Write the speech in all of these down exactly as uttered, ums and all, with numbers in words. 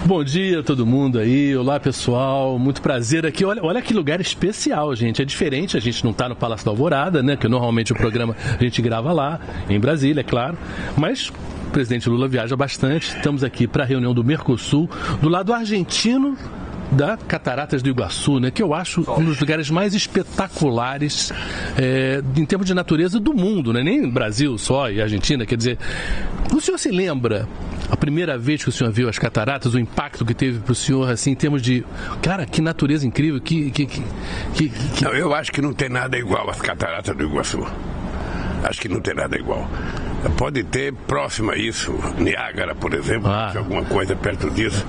Bom dia a todo mundo aí, olá pessoal, muito prazer aqui. Olha, olha que lugar especial, gente, é diferente, a gente não está no Palácio da Alvorada, né, que normalmente o programa a gente grava lá, em Brasília, é claro, mas o presidente Lula viaja bastante, estamos aqui para a reunião do Mercosul, do lado argentino da Cataratas do Iguaçu, né, que eu acho um dos lugares mais espetaculares é, em termos de natureza do mundo, né, nem Brasil só e Argentina, quer dizer, o senhor se lembra a primeira vez que o senhor viu as cataratas, o impacto que teve para o senhor, assim, em termos de, cara, que natureza incrível, que... que, que, que, que... Não, eu acho que não tem nada igual às cataratas do Iguaçu. Acho que não tem nada igual. Pode ter próximo a isso, Niágara, por exemplo, ah. alguma coisa perto disso.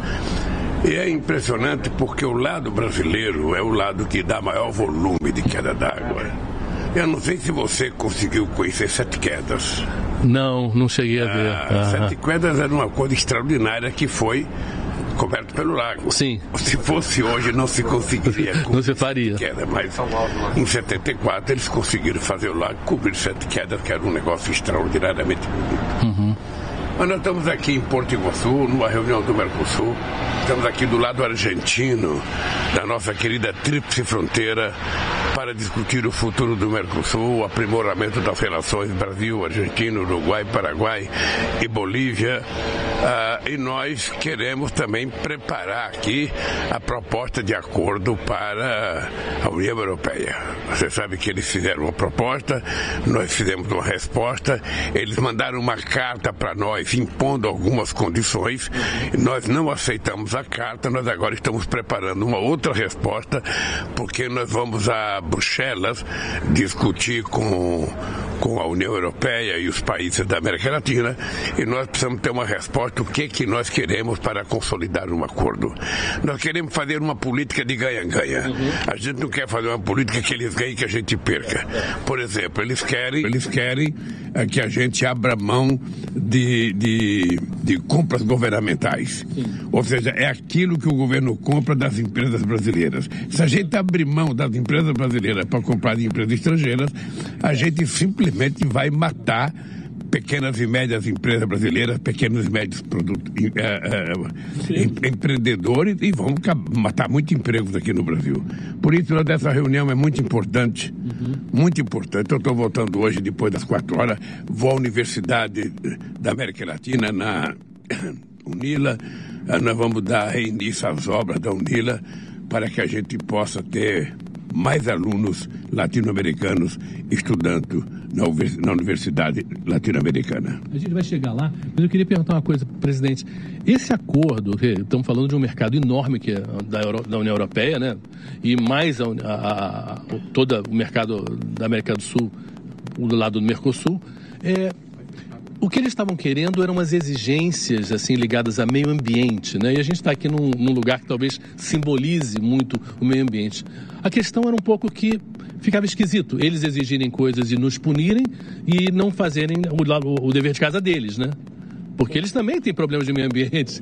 E é impressionante porque o lado brasileiro é o lado que dá maior volume de queda d'água. Eu não sei se você conseguiu conhecer Sete Quedas. Não, não cheguei a ver. Ah, Sete Quedas era uma coisa extraordinária que foi coberto pelo lago. Sim. Se fosse hoje, não se conseguiria. Não se faria. Queda, mas em setenta e quatro eles conseguiram fazer o lago cobrir Sete Quedas, que era um negócio extraordinariamente bonito. Uhum. Mas nós estamos aqui em Porto Iguaçu, numa reunião do Mercosul. Estamos aqui do lado argentino, da nossa querida tríplice fronteira, para discutir o futuro do Mercosul, o aprimoramento das relações Brasil, Argentina, Uruguai, Paraguai e Bolívia. Ah, e nós queremos também preparar aqui a proposta de acordo para a União Europeia. Você sabe que eles fizeram uma proposta, nós fizemos uma resposta, eles mandaram uma carta para nós impondo algumas condições, nós não aceitamos a carta, nós agora estamos preparando uma outra resposta, porque nós vamos a Bruxelas discutir com, com a União Europeia e os países da América Latina, e nós precisamos ter uma resposta o que que nós queremos para consolidar um acordo. Nós queremos fazer uma política de ganha-ganha. Uhum. A gente não quer fazer uma política que eles ganhem e que a gente perca. Por exemplo, eles querem, eles querem é, que a gente abra mão de, de, de compras governamentais. Sim. Ou seja, é aquilo que o governo compra das empresas brasileiras. Se a gente abrir mão das empresas brasileiras para comprar de empresas estrangeiras, a gente simplesmente vai matar pequenas e médias empresas brasileiras, pequenos e médios produtos, é, é, empreendedores, e vão matar muitos empregos aqui no Brasil. Por isso, essa reunião é muito importante, uhum. muito importante. Eu estou voltando hoje, depois das quatro horas, vou à Universidade da América Latina, na UNILA. Nós vamos dar início às obras da UNILA para que a gente possa ter mais alunos latino-americanos estudando na Universidade Latino-Americana. A gente vai chegar lá, mas eu queria perguntar uma coisa, presidente. Esse acordo, estamos falando de um mercado enorme que é da, Euro, da União Europeia, né? E mais a, a, a, todo o mercado da América do Sul, do lado do Mercosul, é... O que eles estavam querendo eram umas exigências assim, ligadas a meio ambiente, né? E a gente está aqui num, num lugar que talvez simbolize muito o meio ambiente. A questão era um pouco que ficava esquisito eles exigirem coisas e nos punirem e não fazerem o, o, o dever de casa deles, né? Porque eles também têm problemas de meio ambiente.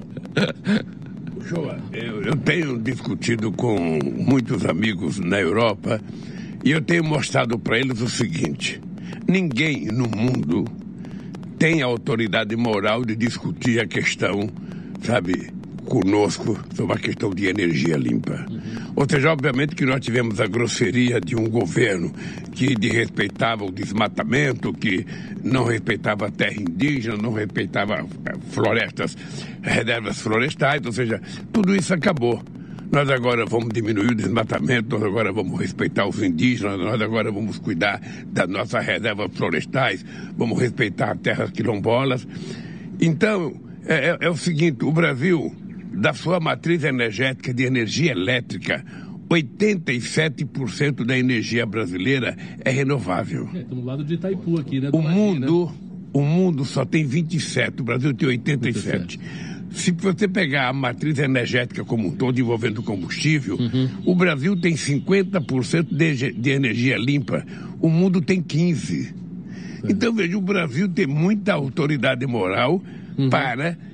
Joa, eu, eu tenho discutido com muitos amigos na Europa e eu tenho mostrado para eles o seguinte: ninguém no mundo tem a autoridade moral de discutir a questão, sabe, conosco, sobre a questão de energia limpa. Uhum. Ou seja, obviamente que nós tivemos a grosseria de um governo que desrespeitava o desmatamento, que não respeitava a terra indígena, não respeitava florestas, reservas florestais, ou seja, tudo isso acabou. Nós agora vamos diminuir o desmatamento, nós agora vamos respeitar os indígenas, nós agora vamos cuidar das nossas reservas florestais, vamos respeitar terras quilombolas. Então, é, é, é o seguinte, o Brasil, da sua matriz energética de energia elétrica, oitenta e sete por cento da energia brasileira é renovável. É, estamos do lado de Itaipu aqui, né? O mundo, né? O mundo só tem vinte e sete, o Brasil tem oitenta e sete. Se você pegar a matriz energética como um todo, envolvendo combustível, uhum. o Brasil tem cinquenta por cento de, de energia limpa, o mundo tem quinze por cento. Então, veja, o Brasil tem muita autoridade moral uhum. para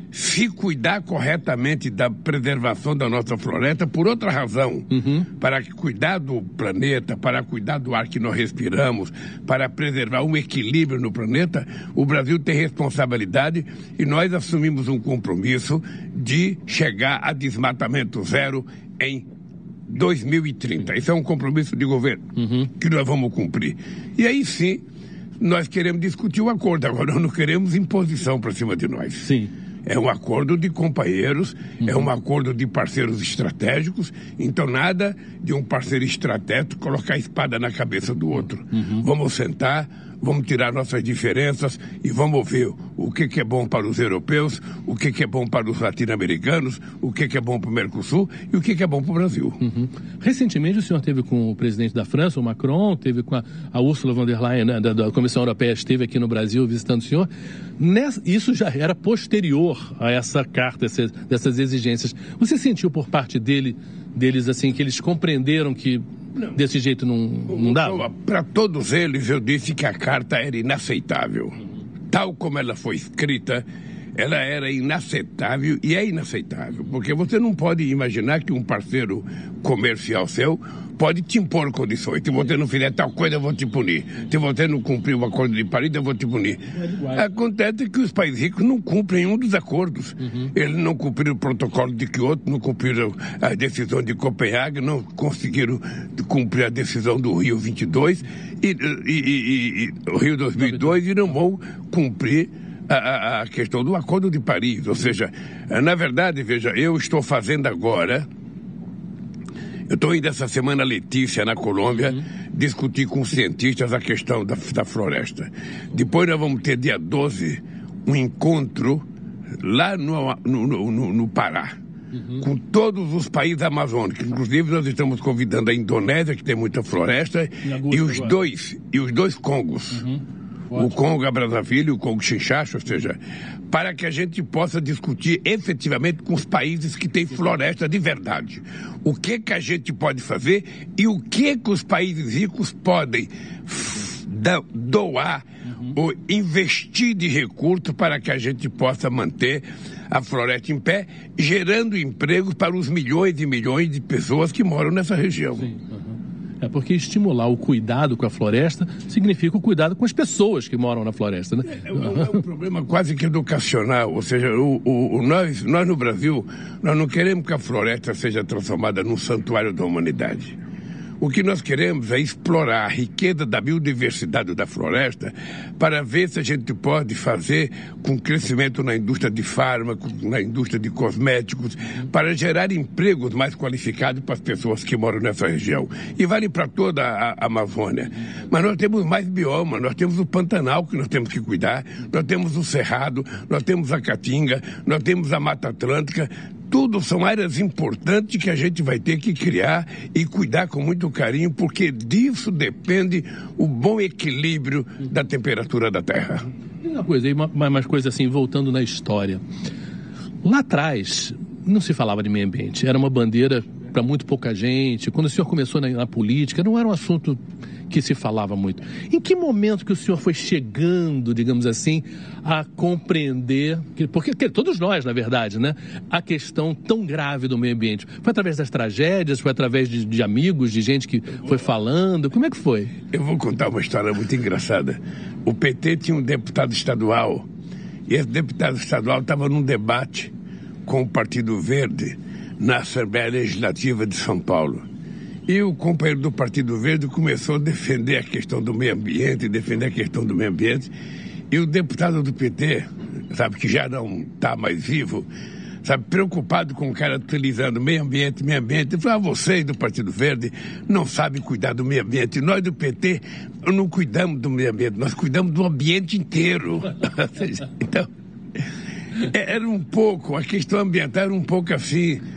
se cuidar corretamente da preservação da nossa floresta, por outra razão, uhum. para cuidar do planeta, para cuidar do ar que nós respiramos, para preservar um equilíbrio no planeta, o Brasil tem responsabilidade e nós assumimos um compromisso de chegar a desmatamento zero em dois mil e trinta. Isso é um compromisso de governo uhum. que nós vamos cumprir. E aí sim, nós queremos discutir o acordo. Agora, nós não queremos imposição para cima de nós. Sim. É um acordo de companheiros, uhum. é um acordo de parceiros estratégicos, então nada de um parceiro estratégico colocar a espada na cabeça do outro. Uhum. Vamos sentar, vamos tirar nossas diferenças e vamos ver o que, que é bom para os europeus, o que, que é bom para os latino-americanos, o que, que é bom para o Mercosul e o que, que é bom para o Brasil. Uhum. Recentemente o senhor teve com o presidente da França, o Macron, teve com a, a Ursula von der Leyen, né, da, da Comissão Europeia, esteve aqui no Brasil visitando o senhor. Nessa, isso já era posterior a essa carta, essa, dessas exigências. Você sentiu por parte dele, deles assim, que eles compreenderam que não. desse jeito não, não dava? Para todos eles eu disse que a carta era inaceitável. Tal como ela foi escrita, ela era inaceitável e é inaceitável. Porque você não pode imaginar que um parceiro comercial seu pode te impor condições. Se você não fizer tal coisa, eu vou te punir. Se você não cumprir o acordo de Paris, eu vou te punir. Acontece que os países ricos não cumprem um dos acordos. Uhum. Eles não cumpriram o protocolo de Kyoto, não cumpriram a decisão de Copenhague, não conseguiram cumprir a decisão do Rio vinte e dois, e, e, e, e, o Rio dois mil e dois, e não vão cumprir a, a questão do Acordo de Paris. Ou seja, na verdade, veja, eu estou fazendo agora... Eu estou indo essa semana a Letícia, na Colômbia, uhum. discutir com os cientistas a questão da, da floresta. Depois nós vamos ter, dia doze, um encontro lá no, no, no, no Pará, uhum. com todos os países amazônicos. Inclusive nós estamos convidando a Indonésia, que tem muita floresta, e os, dois, e os dois Congos. Uhum. O Congo Brazzaville e o Congo Kinshasa, ou seja, para que a gente possa discutir efetivamente com os países que têm floresta de verdade. O que que a gente pode fazer e o que que os países ricos podem doar uhum. ou investir de recursos para que a gente possa manter a floresta em pé, gerando empregos para os milhões e milhões de pessoas que moram nessa região. Sim. Uhum. É porque estimular o cuidado com a floresta significa o cuidado com as pessoas que moram na floresta, né? É, é, é um problema quase que educacional, ou seja, o, o, o nós, nós no Brasil, nós não queremos que a floresta seja transformada num santuário da humanidade. O que nós queremos é explorar a riqueza da biodiversidade da floresta para ver se a gente pode fazer com crescimento na indústria de fármacos, na indústria de cosméticos, para gerar empregos mais qualificados para as pessoas que moram nessa região. E vale para toda a, a Amazônia. Mas nós temos mais bioma, nós temos o Pantanal que nós temos que cuidar, nós temos o Cerrado, nós temos a Caatinga, nós temos a Mata Atlântica. Tudo são áreas importantes que a gente vai ter que criar e cuidar com muito carinho, porque disso depende o bom equilíbrio da temperatura da Terra. E uma coisa, uma, uma coisa assim, voltando na história. Lá atrás, não se falava de meio ambiente, era uma bandeira para muito pouca gente. Quando o senhor começou na, na política, não era um assunto que se falava muito. Em que momento que o senhor foi chegando, digamos assim, a compreender, porque todos nós, na verdade, né, a questão tão grave do meio ambiente? Foi através das tragédias, foi através de, de amigos, de gente que foi falando? Como é que foi? Eu vou contar uma história muito engraçada. O P T tinha um deputado estadual, e esse deputado estadual estava num debate com o Partido Verde na Assembleia Legislativa de São Paulo. E o companheiro do Partido Verde começou a defender a questão do meio ambiente, defender a questão do meio ambiente. E o deputado do P T, sabe, que já não está mais vivo, sabe, preocupado com o cara utilizando meio ambiente, meio ambiente, ele falou, ah, vocês do Partido Verde não sabem cuidar do meio ambiente. Nós do P T não cuidamos do meio ambiente, nós cuidamos do ambiente inteiro. Então, era um pouco, a questão ambiental era um pouco assim...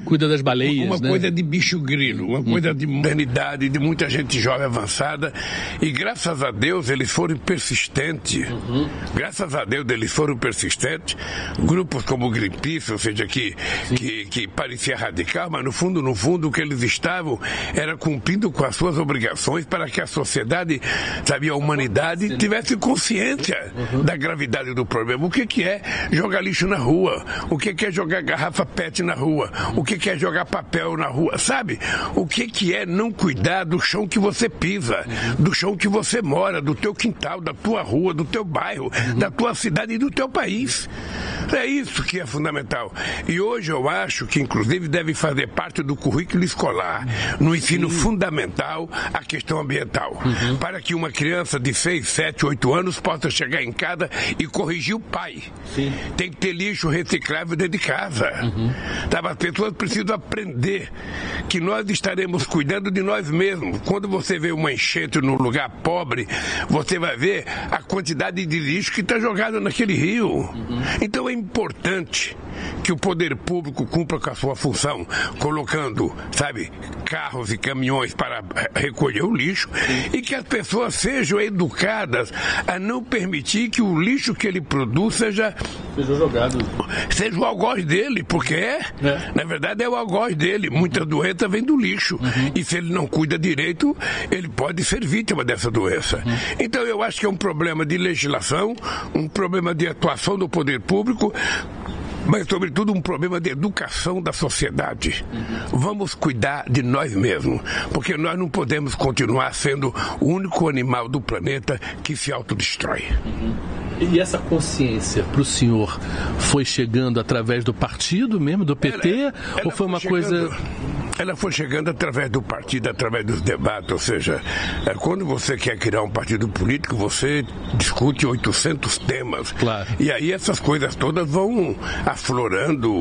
Cuida das baleias, uma né? coisa de bicho grilo, uma coisa uhum. de modernidade, de muita gente jovem avançada. E graças a Deus eles foram persistentes. Uhum. Graças a Deus eles foram persistentes. Grupos como o Greenpeace, ou seja, que, que, que parecia radical, mas no fundo, no fundo, o que eles estavam era cumprindo com as suas obrigações para que a sociedade, sabe, a humanidade tivesse consciência uhum. da gravidade do problema. O que, que é jogar lixo na rua? O que, que é jogar garrafa pet na rua? O que, que é jogar papel na rua? Sabe? O que, que é não cuidar do chão que você pisa, uhum. do chão que você mora, do teu quintal, da tua rua, do teu bairro, uhum. da tua cidade e do teu país? É isso que é fundamental. E hoje eu acho que, inclusive, deve fazer parte do currículo escolar, no ensino Sim. fundamental, a questão ambiental. Uhum. Para que uma criança de seis, sete, oito anos possa chegar em casa e corrigir o pai. Sim. Tem que ter lixo reciclável dentro de casa. Uhum. Tá? As pessoas precisam aprender que nós estaremos cuidando de nós mesmos. Quando você vê uma enchente num lugar pobre, você vai ver a quantidade de lixo que está jogado naquele rio. Uhum. Então é importante que o poder público cumpra com a sua função, colocando, sabe, carros e caminhões para recolher o lixo. Sim. E que as pessoas sejam educadas a não permitir que o lixo que ele produz seja, seja jogado. Seja o algoz dele, porque é, é. na verdade é o algoz dele. Muita doença vem do lixo. Uhum. E se ele não cuida direito, ele pode ser vítima dessa doença. Uhum. Então eu acho que é um problema de legislação, um problema de atuação do poder público, mas, sobretudo, um problema de educação da sociedade. Uhum. Vamos cuidar de nós mesmos, porque nós não podemos continuar sendo o único animal do planeta que se autodestrói. Uhum. E essa consciência para o senhor foi chegando através do partido mesmo, do P T? Ela, ela ou foi uma chegando... coisa... Ela foi chegando através do partido, através dos debates, ou seja, quando você quer criar um partido político, você discute oitocentos temas. Claro. E aí essas coisas todas vão aflorando.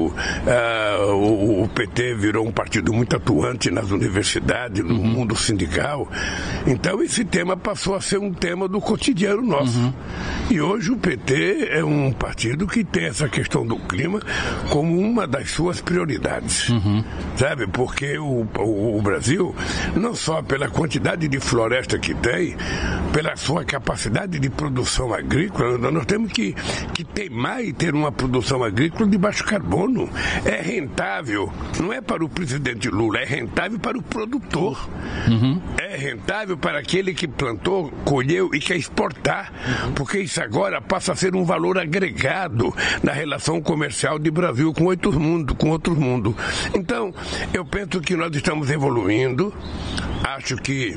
Uh, o, o P T virou um partido muito atuante nas universidades, no uhum. mundo sindical. Então esse tema passou a ser um tema do cotidiano nosso. Uhum. E hoje o P T é um partido que tem essa questão do clima como uma das suas prioridades. Uhum. Sabe? Porque O, o, o Brasil, não só pela quantidade de floresta que tem, pela sua capacidade de produção agrícola, nós temos que, que teimar e ter uma produção agrícola de baixo carbono. É rentável, não é para o presidente Lula, é rentável para o produtor. Uhum. É rentável para aquele que plantou, colheu e quer exportar, uhum. porque isso agora passa a ser um valor agregado na relação comercial de Brasil com outros mundos, com outros mundos. Então, eu penso que nós estamos evoluindo. Acho que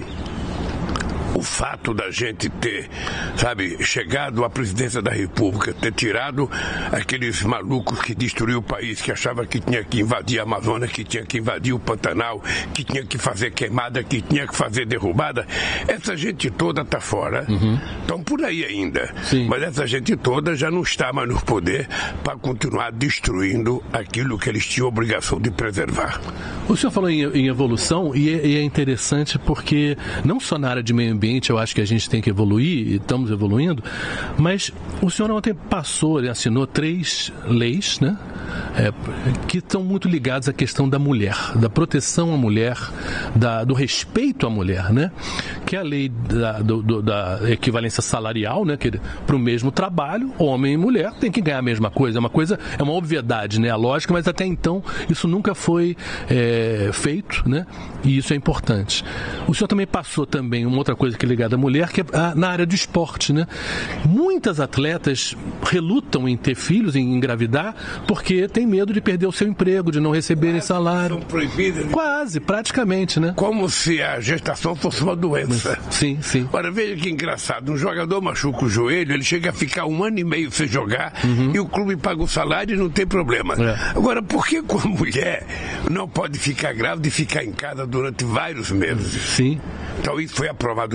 o fato da gente ter, sabe, chegado à presidência da República, ter tirado aqueles malucos que destruíram o país, que achavam que tinha que invadir a Amazônia, que tinha que invadir o Pantanal, que tinha que fazer queimada, que tinha que fazer derrubada, essa gente toda está fora. Uhum. Estão por aí ainda. Sim. Mas essa gente toda já não está mais no poder para continuar destruindo aquilo que eles tinham obrigação de preservar. O senhor falou em, em evolução e é, e é interessante porque não só na área de meio ambiente eu acho que a gente tem que evoluir e estamos evoluindo, mas o senhor ontem passou, ele assinou três leis, né, é, que estão muito ligadas à questão da mulher, da proteção à mulher, da, do respeito à mulher, né, que é a lei da, do, do, da equivalência salarial, né, que para o mesmo trabalho, homem e mulher tem que ganhar a mesma coisa, é uma coisa, é uma obviedade, né, a lógica, mas até então isso nunca foi é, feito, né, e isso é importante. O senhor também passou também uma outra coisa que é ligada à mulher, que é na área do esporte, né? Muitas atletas relutam em ter filhos, em engravidar, porque tem medo de perder o seu emprego, de não receberem Quase salário. São proibidas. Quase, praticamente, né? Como se a gestação fosse uma doença. Sim, sim. Ora, veja que engraçado, um jogador machuca o joelho, ele chega a ficar um ano e meio sem jogar, uhum. e o clube paga o salário e não tem problema. É. Agora, por que com a mulher não pode ficar grávida e ficar em casa durante vários meses? Sim. Então isso foi aprovado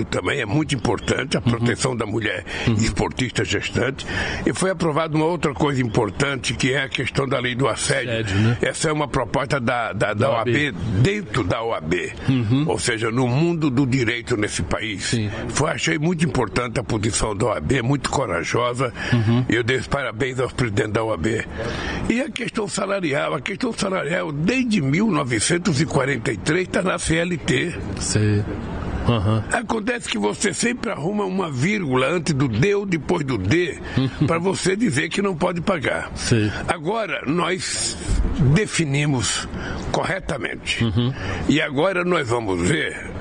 também é muito importante, a proteção uhum. da mulher uhum. esportista gestante. E foi aprovada uma outra coisa importante, que é a questão da lei do assédio. assédio né? Essa é uma proposta da, da, da, da O A B, dentro da O A B. Uhum. Ou seja, no mundo do direito nesse país. Sim. Foi, achei muito importante a posição da O A B, muito corajosa. Uhum. Eu dei os parabéns aos presidentes da O A B. E a questão salarial, a questão salarial desde mil novecentos e quarenta e três está na C L T. Sim. Uhum. Acontece que você sempre arruma uma vírgula antes do D ou depois do D para você dizer que não pode pagar. Sim. Agora nós definimos corretamente. Uhum. E agora nós vamos ver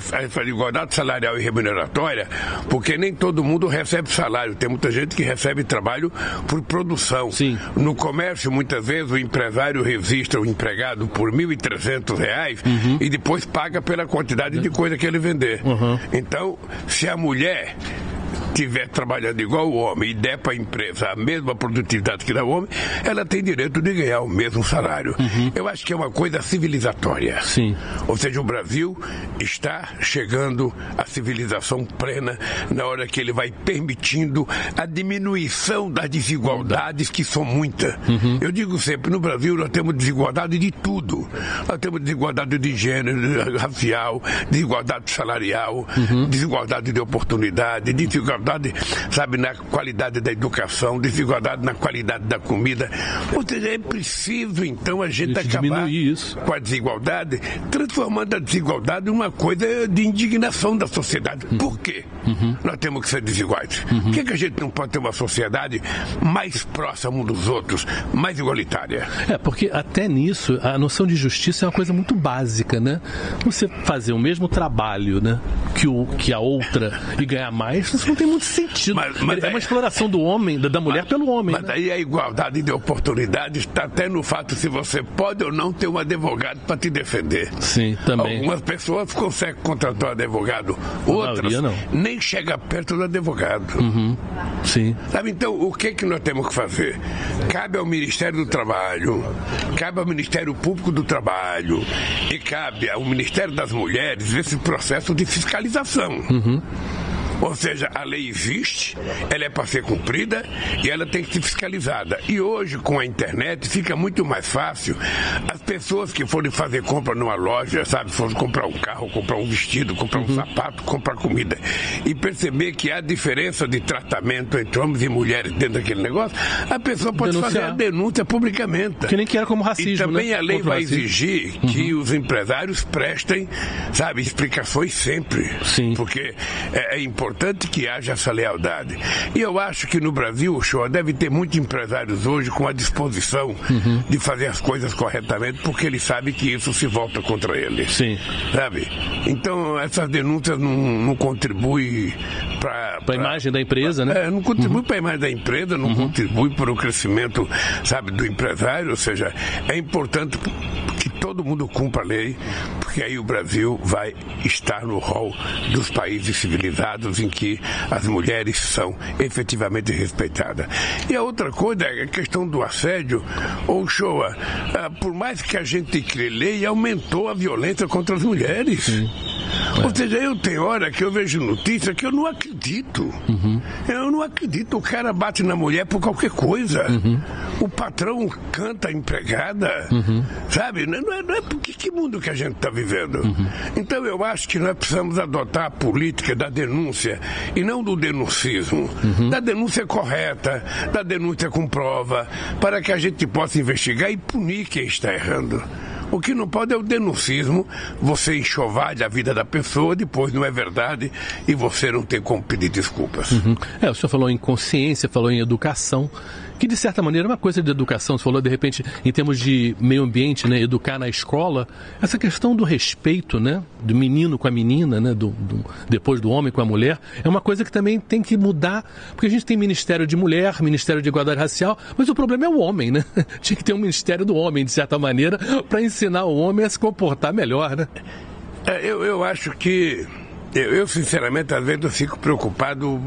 a igualdade salarial e remuneratória, porque nem todo mundo recebe salário. Tem muita gente que recebe trabalho por produção. Sim. No comércio, muitas vezes, o empresário registra o empregado por mil e trezentos reais uhum. e depois paga pela quantidade de coisa que ele vender. Uhum. Então, se a mulher estiver trabalhando igual o homem e der para a empresa a mesma produtividade que dá o homem, ela tem direito de ganhar o mesmo salário. Uhum. Eu acho que é uma coisa civilizatória. Sim. Ou seja, o Brasil está chegando à civilização plena na hora que ele vai permitindo a diminuição das desigualdades, que são muitas. Uhum. Eu digo sempre, no Brasil nós temos desigualdade de tudo. Nós temos desigualdade de gênero, racial, desigualdade salarial, uhum. desigualdade de oportunidade, desigualdade, sabe, na qualidade da educação, desigualdade na qualidade da comida. Ou seja, é preciso, então, a gente Isso acabar isso. com a desigualdade, transformando a desigualdade em uma coisa de indignação da sociedade. Uhum. Por quê? Uhum. Nós temos que ser desiguais. Uhum. Por que, que a gente não pode ter uma sociedade mais próxima um dos outros, mais igualitária? É, porque até nisso, a noção de justiça é uma coisa muito básica, né? Você fazer o mesmo trabalho, né, que, o, que a outra e ganhar mais, isso não tem muito sentido. Mas, mas é uma exploração do homem, da mulher mas, pelo homem. Mas né? aí a igualdade de oportunidades está até no fato se você pode ou não ter um advogado para te defender. Sim, também. Algumas pessoas conseguem contratar um advogado, outras não. nem chega perto do advogado. Uhum. Sim. Sabe, então, o que, que nós temos que fazer? Cabe ao Ministério do Trabalho, cabe ao Ministério Público do Trabalho e cabe ao Ministério das Mulheres esse processo de fiscalização. Uhum. Ou seja, a lei existe, ela é para ser cumprida e ela tem que ser fiscalizada. E hoje, com a internet, fica muito mais fácil as pessoas que forem fazer compra numa loja, sabe, forem comprar um carro, comprar um vestido, comprar um uhum. sapato, comprar comida, e perceber que há diferença de tratamento entre homens e mulheres dentro daquele negócio, a pessoa pode Denunciar. fazer a denúncia publicamente. Que nem que era como racismo, E também né? a lei Contra vai racismo. exigir uhum. que os empresários prestem, sabe, explicações sempre. Sim. Porque é, é importante importante que haja essa lealdade. E eu acho que no Brasil, o show deve ter muitos empresários hoje com a disposição uhum. de fazer as coisas corretamente, porque ele sabe que isso se volta contra ele. Sim. Sabe? Então, essas denúncias não, não contribuem para... Para a imagem da empresa, pra, né? É, não contribui uhum. para a imagem da empresa, não uhum. contribui para o crescimento, sabe, do empresário. Ou seja, é importante que todo mundo cumpra a lei, porque aí o Brasil vai estar no rol dos países civilizados em que as mulheres são efetivamente respeitadas. E a outra coisa é a questão do assédio. Ou Shoa, por mais que a gente crie lei, aumentou a violência contra as mulheres. Sim. É. Ou seja, eu tenho hora que eu vejo notícia que eu não acredito. Uhum. Eu não acredito. O cara bate na mulher por qualquer coisa. Uhum. O patrão canta a empregada. Uhum. Sabe? Não é, não é porque que mundo que a gente está vivendo. Uhum. Então eu acho que nós precisamos adotar a política da denúncia e não do denuncismo. Uhum. Da denúncia correta, da denúncia com prova, para que a gente possa investigar e punir quem está errando. O que não pode é o denuncismo, você enxovalha a vida da pessoa, depois não é verdade e você não tem como pedir desculpas. Uhum. É, o senhor falou em consciência, falou em educação, que de certa maneira é uma coisa de educação. Você falou, de repente, em termos de meio ambiente, né, educar na escola, essa questão do respeito, né, do menino com a menina, né, do, do, depois do homem com a mulher, é uma coisa que também tem que mudar, porque a gente tem Ministério de Mulher, Ministério de Igualdade Racial, mas o problema é o homem, né? Tinha que ter um Ministério do Homem, de certa maneira, para ensinar o homem a se comportar melhor, né? É, eu, eu acho que, eu, eu sinceramente, às vezes eu fico preocupado.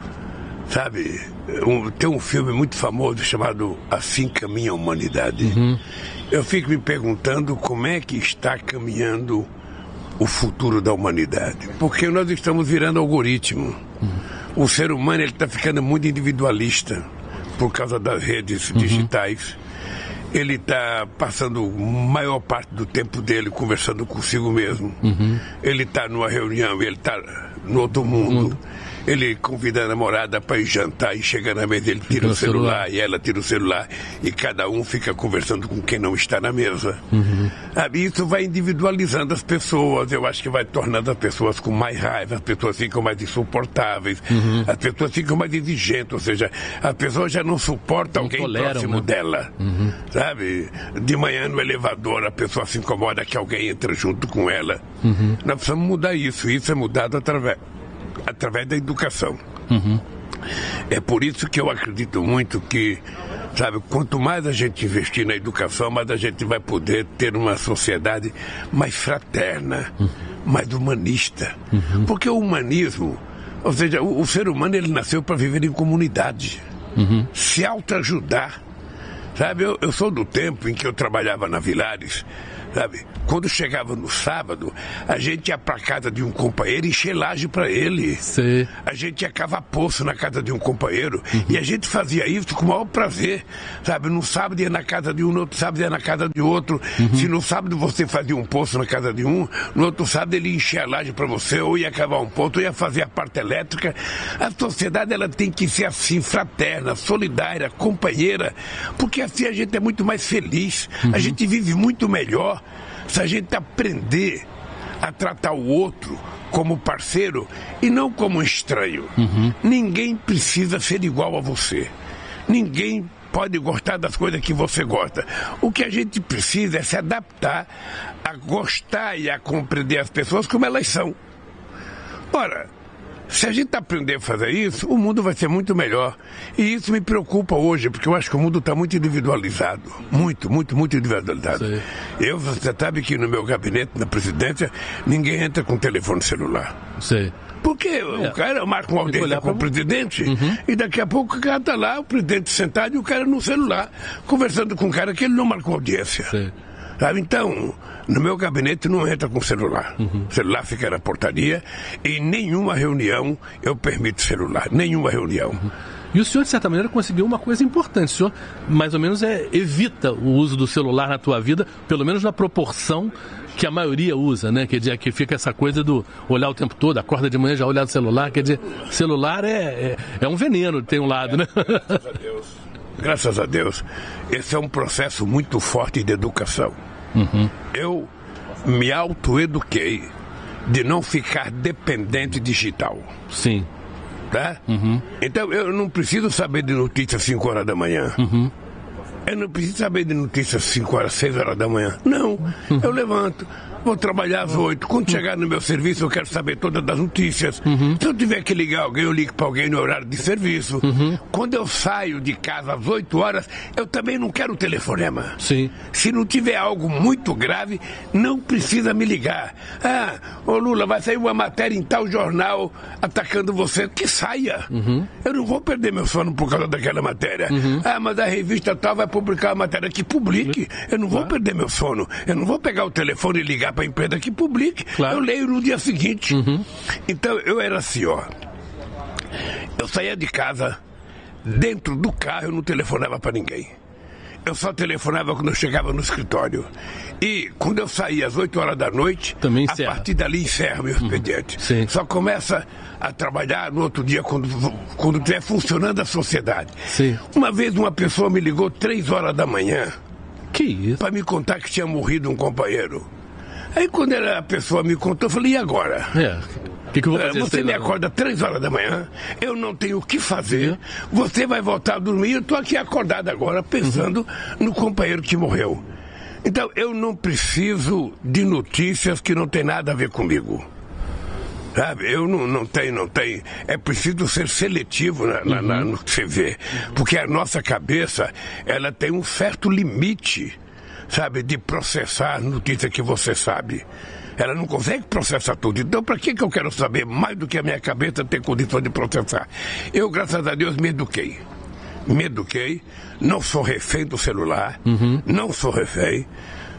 Sabe, um, tem um filme muito famoso chamado Assim Caminha a Humanidade. Uhum. Eu fico me perguntando como é que está caminhando o futuro da humanidade. Porque nós estamos virando algoritmo. Uhum. O ser humano está ficando muito individualista por causa das redes uhum. digitais. Ele está passando a maior parte do tempo dele conversando consigo mesmo. Uhum. Ele está numa reunião, ele está no outro mundo. Uhum. Ele convida a namorada para ir jantar e chega na mesa, ele tira o celular, celular e ela tira o celular e cada um fica conversando com quem não está na mesa. Uhum. Isso vai individualizando as pessoas, eu acho que vai tornando as pessoas com mais raiva, as pessoas ficam mais insuportáveis, uhum. as pessoas ficam mais exigentes, ou seja, a pessoa já não suporta não alguém toleram, próximo né? dela, uhum. sabe? De manhã no elevador a pessoa se incomoda que alguém entra junto com ela. Uhum. Nós precisamos mudar isso, isso é mudado através através da educação. Uhum. É por isso que eu acredito muito que, sabe, quanto mais a gente investir na educação, mais a gente vai poder ter uma sociedade mais fraterna, uhum. mais humanista. Uhum. Porque o humanismo, ou seja, o, o ser humano ele nasceu para viver em comunidade, uhum. se autoajudar. Sabe, eu, eu sou do tempo em que eu trabalhava na Vilares. Sabe? Quando chegava no sábado, a gente ia para casa de um companheiro e encher laje para ele. Sim. A gente ia cavar poço na casa de um companheiro uhum. e a gente fazia isso com o maior prazer. Sabe? No sábado ia na casa de um, no outro sábado ia na casa de outro. Uhum. Se no sábado você fazia um poço na casa de um, no outro sábado ele ia encher a laje para você, ou ia cavar um poço, ou ia fazer a parte elétrica. A sociedade ela tem que ser assim, fraterna, solidária, companheira, porque assim a gente é muito mais feliz, uhum. a gente vive muito melhor. Se a gente aprender a tratar o outro como parceiro e não como estranho. Uhum. Ninguém precisa ser igual a você. Ninguém pode gostar das coisas que você gosta. O que a gente precisa é se adaptar a gostar e a compreender as pessoas como elas são. Ora, se a gente aprender a fazer isso, o mundo vai ser muito melhor. E isso me preocupa hoje, porque eu acho que o mundo está muito individualizado. Muito, muito, muito individualizado. Sim. Eu, você sabe que no meu gabinete, na presidência, ninguém entra com telefone celular. Sim. Porque é. o cara marca uma audiência com o presidente uhum. e daqui a pouco o cara está lá, o presidente sentado e o cara no celular, conversando com um cara que ele não marcou audiência. Sim. Sabe? Então, no meu gabinete não entra com celular. Uhum. O celular fica na portaria e nenhuma reunião eu permito celular. Nenhuma reunião. Uhum. E o senhor, de certa maneira, conseguiu uma coisa importante. O senhor, mais ou menos, é, evita o uso do celular na tua vida, pelo menos na proporção que a maioria usa, né? Quer dizer, que fica essa coisa do olhar o tempo todo, acorda de manhã já olhar o celular. Quer dizer, celular é, é, é um veneno, tem um lado, né? Graças a Deus. Graças a Deus. Esse é um processo muito forte de educação. Uhum. Eu me autoeduquei de não ficar dependente digital. Sim. Tá? Uhum. Então eu não preciso saber de notícias cinco horas da manhã. Uhum. Eu não preciso saber de notícias cinco horas, seis horas da manhã. Não. Uhum. Eu levanto, vou trabalhar às oito. Quando uhum. chegar no meu serviço, eu quero saber todas as notícias. Uhum. Se eu tiver que ligar alguém, eu ligo para alguém no horário de serviço. Uhum. Quando eu saio de casa às oito horas, eu também não quero telefonema. Sim. Se não tiver algo muito grave, não precisa me ligar. Ah, ô Lula, vai sair uma matéria em tal jornal atacando você. Que saia. Uhum. Eu não vou perder meu sono por causa daquela matéria. Uhum. Ah, mas a revista tal vai publicar a matéria. Que publique. Eu não vou perder meu sono. Eu não vou pegar o telefone e ligar para a empresa que publique. Claro. Eu leio no dia seguinte. Uhum. Então eu era assim, ó. Eu saía de casa, dentro do carro eu não telefonava para ninguém. Eu só telefonava quando eu chegava no escritório. E quando eu saía às oito horas da noite, também a partir dali encerra meu expediente. Uhum. Só começa a trabalhar no outro dia quando quando estiver funcionando a sociedade. Sim. Uma vez uma pessoa me ligou três horas da manhã. Que isso? Para me contar que tinha morrido um companheiro. Aí quando a pessoa me contou, eu falei, e agora? É. Que que eu vou fazer? Você me acorda três horas da manhã, eu não tenho o que fazer, você vai voltar a dormir, eu estou aqui acordado agora, pensando uhum. no companheiro que morreu. Então, eu não preciso de notícias que não tem nada a ver comigo. Sabe, eu não, não tenho, não tenho. É preciso ser seletivo na, na, uhum. na, no que você vê, porque a nossa cabeça, ela tem um certo limite, sabe, de processar notícia que você sabe. Ela não consegue processar tudo. Então, para que que eu quero saber mais do que a minha cabeça ter condição de processar? Eu, graças a Deus, me eduquei. Me eduquei. Não sou refém do celular. Uhum. Não sou refém.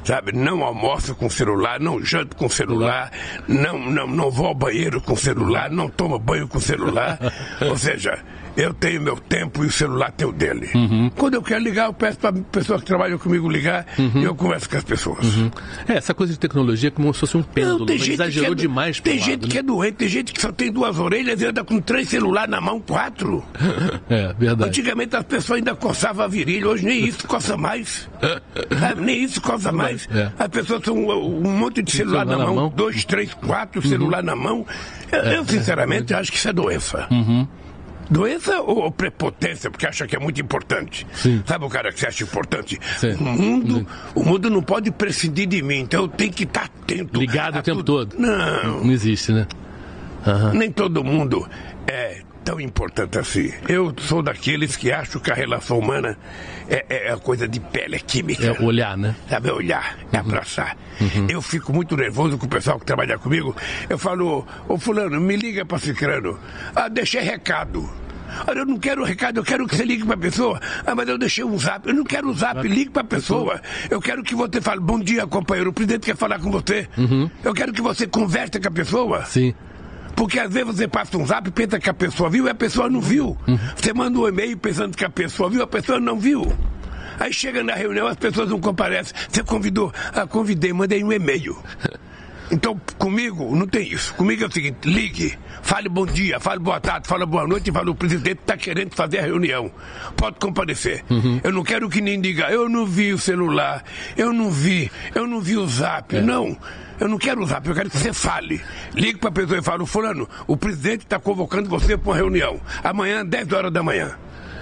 sabe? Não almoço com celular, não janto com celular, não, não, não vou ao banheiro com celular, não tomo banho com celular. Ou seja, eu tenho meu tempo e o celular tem o dele. Uhum. Quando eu quero ligar, eu peço para pessoas que trabalham comigo ligar uhum. e eu converso com as pessoas. Uhum. É, essa coisa de tecnologia é como se fosse um pêndulo. Não, exagerou é, demais. Tem lado, gente né? que é doente, tem gente que só tem duas orelhas e anda com três celulares na mão, quatro. É, verdade. Antigamente as pessoas ainda coçavam a virilha, hoje nem isso coça mais. Sabe? Nem isso coça mais. É. As pessoas são um, um monte de celular, celular na, mão, na mão, dois, três, quatro uhum. celular na mão. Eu, é, eu sinceramente, é. acho que isso é doença. Uhum. Doença ou prepotência, porque acha que é muito importante. Sim. Sabe o cara que você acha importante? Sim. O mundo, o mundo não pode prescindir de mim, então eu tenho que estar atento. Ligado o tempo tudo. todo. Não. Não existe, né? Uhum. Nem todo mundo é tão importante assim. Eu sou daqueles que acham que a relação humana é, é a coisa de pele, é química. É olhar, né? Sabe, é olhar, é uhum. abraçar. Uhum. Eu fico muito nervoso com o pessoal que trabalha comigo. Eu falo, ô fulano, me liga para Cicrano. Ah, deixei recado. Olha, eu não quero recado, eu quero que você ligue para a pessoa. Ah, mas eu deixei um zap. Eu não quero um zap, ligue para a pessoa. Eu quero que você fale, bom dia, companheiro, o presidente quer falar com você. Uhum. Eu quero que você converse com a pessoa. Sim. Porque às vezes você passa um zap e pensa que a pessoa viu e a pessoa não viu. Uhum. Você manda um e-mail pensando que a pessoa viu, a pessoa não viu. Aí chega na reunião, as pessoas não comparecem. Você convidou? Ah, convidei, mandei um e-mail. Então, comigo não tem isso. Comigo é o seguinte, ligue, fale bom dia, fale boa tarde, fale boa noite e fale, o presidente está querendo fazer a reunião. Pode comparecer. Uhum. Eu não quero que nem diga, eu não vi o celular, eu não vi, eu não vi o zap. É. Não, eu não quero o zap, eu quero que você fale. Ligue para a pessoa e fale, fulano, o presidente está convocando você para uma reunião. Amanhã, dez horas da manhã.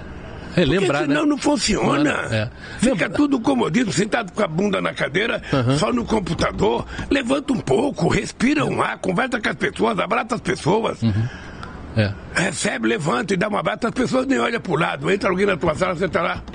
É, lembrar, senão né? não funciona. É. Fica Lembra... tudo comodismo, sentado com a bunda na cadeira, uhum. só no computador. Levanta um pouco, respira um ar, conversa com as pessoas, abraça as pessoas. Uhum. É. Recebe, levanta e dá um abraço. As pessoas nem olham pro lado. Entra alguém na tua sala, você tá lá.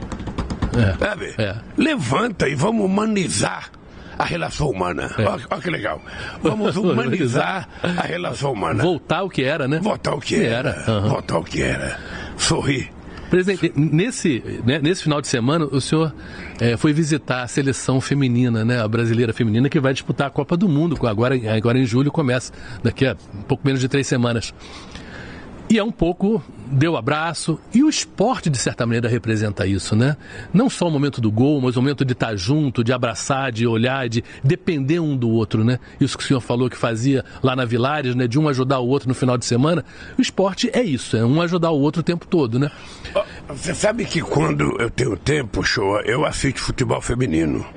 É. Sabe? É. Levanta e vamos humanizar a relação humana. É. Olha, olha que legal. Vamos humanizar a relação humana. Voltar ao que era, né? Voltar ao que, que era. era. Uhum. Voltar ao que era. Sorrir. Presidente, nesse, né, nesse final de semana, o senhor é, foi visitar a seleção feminina, né, a brasileira feminina, que vai disputar a Copa do Mundo, agora, agora em julho começa, daqui a um pouco menos de três semanas. E é um pouco, deu abraço, e o esporte, de certa maneira, representa isso, né? Não só o momento do gol, mas o momento de estar junto, de abraçar, de olhar, de depender um do outro, né? Isso que o senhor falou que fazia lá na Vilares, né? De um ajudar o outro no final de semana. O esporte é isso, é um ajudar o outro o tempo todo, né? Você sabe que quando eu tenho tempo, show, eu assisto futebol feminino.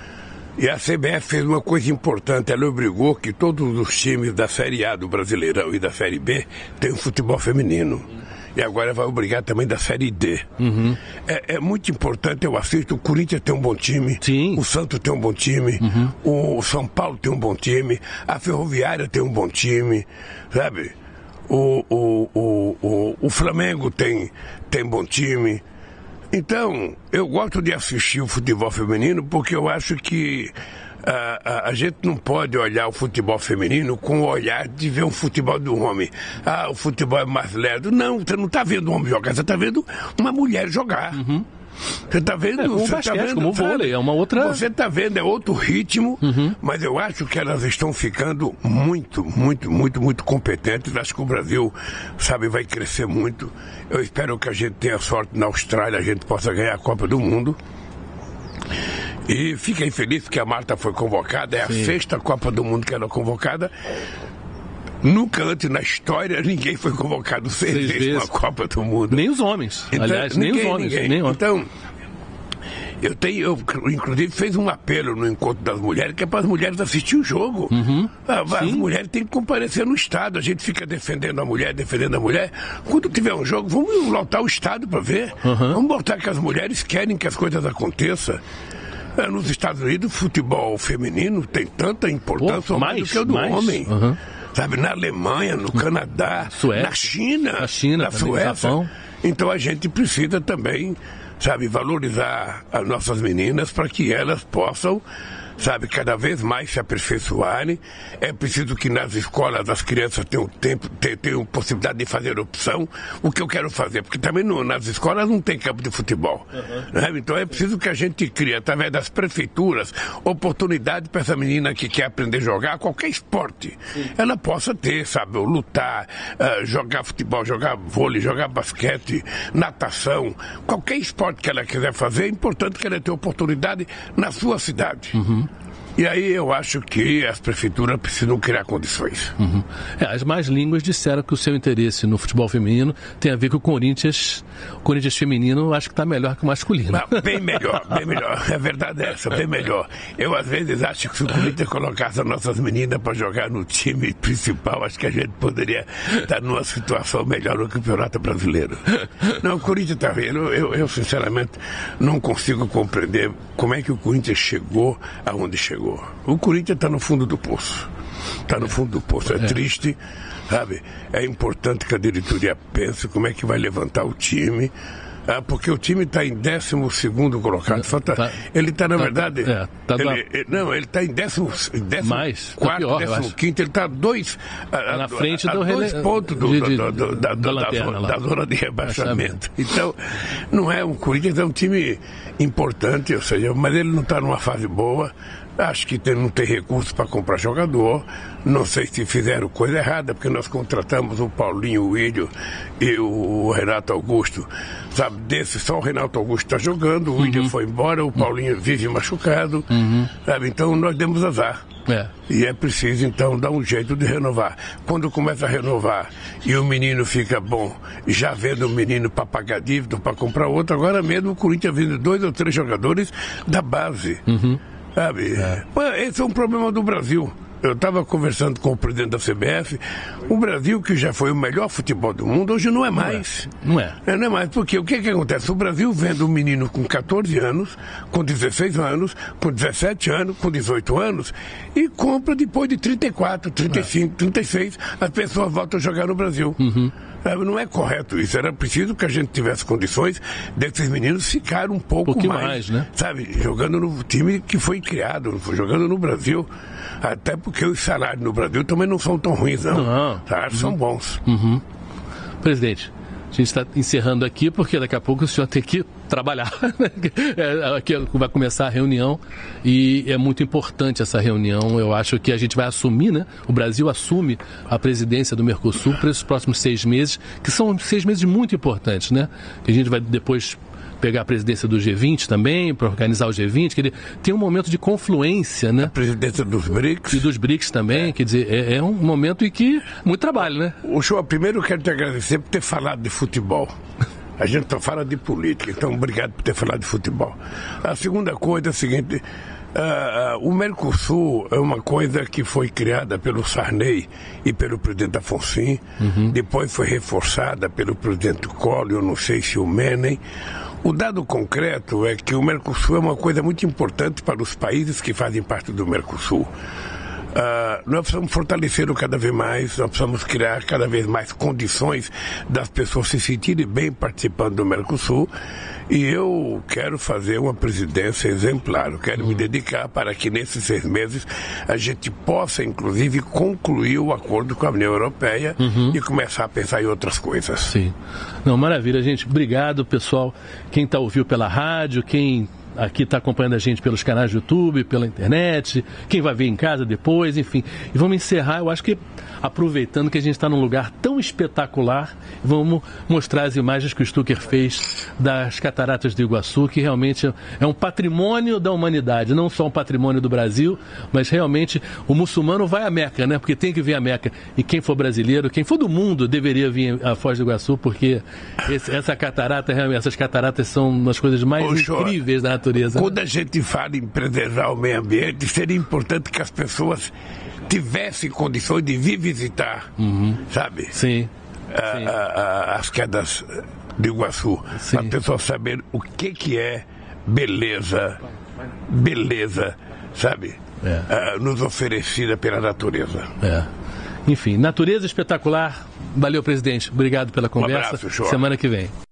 E a C B F fez uma coisa importante, ela obrigou que todos os times da Série A do Brasileirão e da Série B tenham futebol feminino. E agora vai obrigar também da Série D. Uhum. É, é muito importante, eu assisto, o Corinthians tem um bom time, Sim. o Santos tem um bom time, uhum. o São Paulo tem um bom time, a Ferroviária tem um bom time, sabe? O, o, o, o, o Flamengo tem, tem bom time. Então, eu gosto de assistir o futebol feminino porque eu acho que a, a, a gente não pode olhar o futebol feminino com o olhar de ver um futebol do homem. Ah, o futebol é mais lerdo. Não, você não está vendo um homem jogar, você está vendo uma mulher jogar. Uhum. Você está vendo, é, como você basquete, tá vendo, como vôlei, é uma outra... Você está vendo, é outro ritmo, uhum. mas eu acho que elas estão ficando muito, muito, muito, muito competentes. Acho que o Brasil, sabe, vai crescer muito. Eu espero que a gente tenha sorte na Austrália, a gente possa ganhar a Copa do Mundo. E fiquei feliz que a Marta foi convocada, é a Sim. sexta Copa do Mundo que ela é convocada. Nunca antes na história ninguém foi convocado seis, seis vezes na Copa do Mundo. Nem os homens. Então, Aliás, ninguém, nem os homens. Ninguém. Nem então, eu tenho, eu, inclusive, fez um apelo no Encontro das Mulheres, que é para as mulheres assistir o jogo. Uhum. As Sim. mulheres têm que comparecer no Estado. A gente fica defendendo a mulher, defendendo a mulher. Quando tiver um jogo, vamos lotar o Estado para ver. Uhum. Vamos botar que as mulheres querem que as coisas aconteçam. Nos Estados Unidos, o futebol feminino tem tanta importância oh, mais, mais do que o do mais. homem. Uhum. Sabe, na Alemanha, no Canadá, Suécia, na China, na, China, na Suécia. Então a gente precisa também, sabe, valorizar as nossas meninas para que elas possam, sabe, cada vez mais se aperfeiçoarem. É preciso que nas escolas as crianças tenham tempo, tenham possibilidade de fazer opção. O que eu quero fazer, porque também no, nas escolas não tem campo de futebol. Uhum. Né? Então é preciso que a gente crie, através das prefeituras, oportunidade para essa menina que quer aprender a jogar qualquer esporte. Sim. Ela possa ter, sabe, lutar, uh, jogar futebol, jogar vôlei, jogar basquete, natação, qualquer esporte que ela quiser fazer, é importante que ela tenha oportunidade na sua cidade. Uhum. E aí eu acho que as prefeituras precisam criar condições. Uhum. É, as más línguas disseram que o seu interesse no futebol feminino tem a ver com o Corinthians. O Corinthians feminino eu acho que está melhor que o masculino. Mas bem melhor, bem melhor. É verdade essa, bem melhor. Eu às vezes acho que se o Corinthians colocasse as nossas meninas para jogar no time principal, acho que a gente poderia estar numa situação melhor no Campeonato Brasileiro. Não, o Corinthians está vendo. Eu, eu sinceramente não consigo compreender como é que o Corinthians chegou aonde chegou. O Corinthians está no fundo do poço. Está no fundo do poço. É, é triste, sabe? É importante que a diretoria pense como é que vai levantar o time. Ah, porque o time está em décimo segundo colocado. Falta, tá, ele está, na tá, verdade. É, tá ele, da... ele, não, ele está em décimo, décimo Mais, quarto, tá pior, décimo quinto. Ele está a dois, a, na frente a, a do dois rele... pontos do, de, de, do, do, da, da, lanterna, da, zona, da zona de rebaixamento. Então, não é um Corinthians, é um time importante, ou seja, mas ele não está numa fase boa. Acho que tem, não tem recurso para comprar jogador. Não sei se fizeram coisa errada, porque nós contratamos o Paulinho, o William e o Renato Augusto. Sabe, desse só o Renato Augusto está jogando, o uhum. William foi embora, o Paulinho vive machucado. Uhum. Sabe, então nós demos azar. É. E é preciso, então, dar um jeito de renovar. Quando começa a renovar e o menino fica bom, já vendo o menino para pagar dívida, para comprar outro, agora mesmo o Corinthians vende dois ou três jogadores da base. Uhum. Sabe? É. Esse é um problema do Brasil. Eu estava conversando com o presidente da C B F. O Brasil, que já foi o melhor futebol do mundo, hoje não é mais. Não é. Não é, não é mais. Porque o que, que acontece? O Brasil vende um menino com catorze anos, com dezesseis anos, com dezessete anos, com dezoito anos, e compra depois de trinta e quatro, trinta e cinco, é. trinta e seis, as pessoas voltam a jogar no Brasil. Uhum. Não é correto isso. Era preciso que a gente tivesse condições desses meninos ficar um pouco um mais, mais, né? Sabe, jogando no time que foi criado, jogando no Brasil. Até porque os salários no Brasil também não são tão ruins, não. não. Os salários uhum. são bons. Uhum. Presidente, a gente está encerrando aqui porque daqui a pouco o senhor tem que trabalhar. é, aqui vai começar a reunião e é muito importante essa reunião. Eu acho que a gente vai assumir, né? O Brasil assume a presidência do Mercosul para esses próximos seis meses, que são seis meses muito importantes, né? Que a gente vai depois pegar a presidência do G vinte também, para organizar o G vinte, quer dizer, tem um momento de confluência, né? A presidência dos BRICS. E dos BRICS também, é. quer dizer, é, é um momento em que muito trabalho, né? O senhor, primeiro eu quero te agradecer por ter falado de futebol. A gente só fala de política, então obrigado por ter falado de futebol. A segunda coisa é a seguinte, uh, uh, o Mercosul é uma coisa que foi criada pelo Sarney e pelo presidente Afonso, uhum. depois foi reforçada pelo presidente Collor, eu não sei se o Menem. O dado concreto é que o Mercosul é uma coisa muito importante para os países que fazem parte do Mercosul. Uh, nós precisamos fortalecê-lo cada vez mais, nós precisamos criar cada vez mais condições das pessoas se sentirem bem participando do Mercosul. E eu quero fazer uma presidência exemplar, eu quero me dedicar para que nesses seis meses a gente possa, inclusive, concluir o acordo com a União Europeia uhum. e começar a pensar em outras coisas. Sim. Não, maravilha, gente. Obrigado, pessoal. Quem está ouvindo pela rádio, quem aqui está acompanhando a gente pelos canais do YouTube, pela internet, quem vai ver em casa depois, enfim. E vamos encerrar, eu acho que aproveitando que a gente está num lugar tão espetacular, vamos mostrar as imagens que o Stucker fez das Cataratas do Iguaçu, que realmente é um patrimônio da humanidade, não só um patrimônio do Brasil, mas realmente o muçulmano vai à Meca, né? Porque tem que vir à Meca. E quem for brasileiro, quem for do mundo, deveria vir à Foz do Iguaçu, porque esse, essa catarata, essas cataratas são uma das coisas mais Ô, incríveis da natureza. Quando a gente fala em preservar o meio ambiente, seria importante que as pessoas tivessem condições de vir visitar, uhum. sabe? Sim. A, Sim. A, a, as quedas do Iguaçu. Para as pessoas saberem o que, que é beleza, beleza, sabe? É. Uh, nos oferecida pela natureza. É. Enfim, natureza espetacular. Valeu, presidente. Obrigado pela conversa. Um abraço, show. Semana que vem.